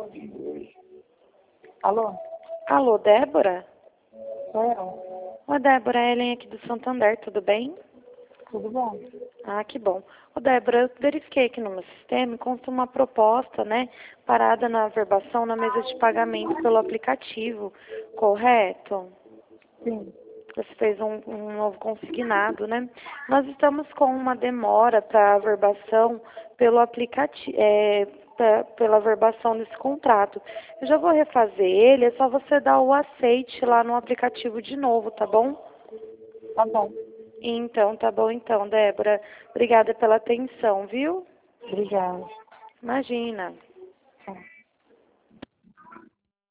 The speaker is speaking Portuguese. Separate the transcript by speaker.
Speaker 1: Alô?
Speaker 2: Alô, Débora?
Speaker 1: Sou eu.
Speaker 2: Oi, Débora, é a Ellen aqui do Santander, tudo bem?
Speaker 1: Tudo bom?
Speaker 2: Ah, que bom. Ô, Débora, eu verifiquei aqui no meu sistema e consta uma proposta, né, parada na averbação na mesa de pagamento pelo aplicativo, correto?
Speaker 1: Sim.
Speaker 2: Você fez um novo consignado, né? Nós estamos com uma demora para a averbação pelo aplicativo, pela averbação desse contrato. Eu já vou refazer ele, é só você dar o aceite lá no aplicativo de novo, tá bom?
Speaker 1: Tá bom.
Speaker 2: Então, tá bom então, Débora. Obrigada pela atenção, viu?
Speaker 1: Obrigada.
Speaker 2: Imagina.
Speaker 1: Tchau.